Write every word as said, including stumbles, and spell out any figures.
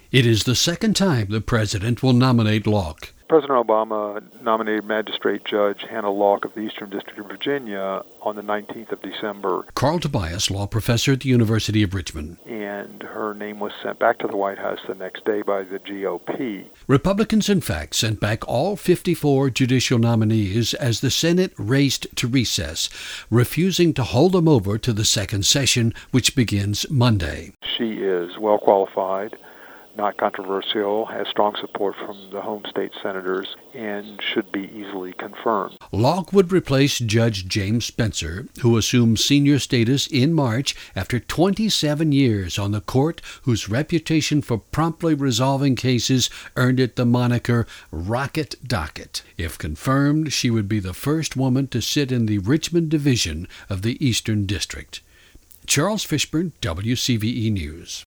It is the second time the president will nominate Locke. President Obama nominated Magistrate Judge Hannah Locke of the Eastern District of Virginia on the nineteenth of December. Carl Tobias, law professor at the University of Richmond. And her name was sent back to the White House the next day by the G O P. Republicans, in fact, sent back all fifty-four judicial nominees as the Senate raced to recess, refusing to hold them over to the second session, which begins Monday. She is well qualified, not controversial, has strong support from the home state senators, and should be easily confirmed. Locke would replace Judge James Spencer, who assumed senior status in March after twenty-seven years on the court, whose reputation for promptly resolving cases earned it the moniker Rocket Docket. If confirmed, she would be the first woman to sit in the Richmond Division of the Eastern District. Charles Fishburne, W C V E News.